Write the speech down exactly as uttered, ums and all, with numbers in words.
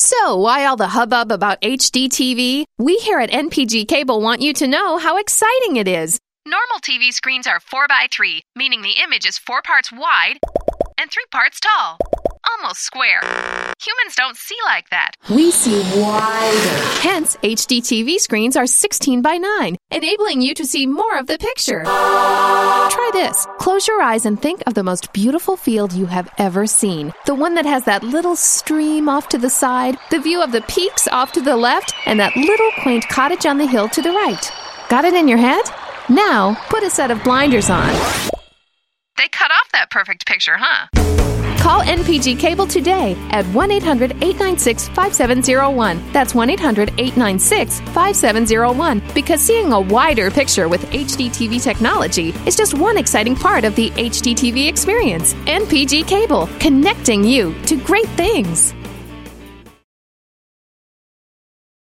So, why all the hubbub about H D T V? We here at N P G Cable want you to know how exciting it is. Normal T V screens are four by three, meaning the image is four parts wide and three parts tall. Almost square. Humans don't see like that. We see wider. Hence, H D T V screens are sixteen by nine, enabling you to see more of the picture. Try this. Close your eyes and think of the most beautiful field you have ever seen. The one that has that little stream off to the side, the view of the peaks off to the left, and that little quaint cottage on the hill to the right. Got it in your head? Now, put a set of blinders on. They cut off that perfect picture, huh? Call N P G Cable today at one eight hundred, eight nine six, five seven zero one. That's one eight hundred, eight nine six, five seven zero one. Because seeing a wider picture with H D T V technology is just one exciting part of the H D T V experience. N P G Cable, connecting you to great things.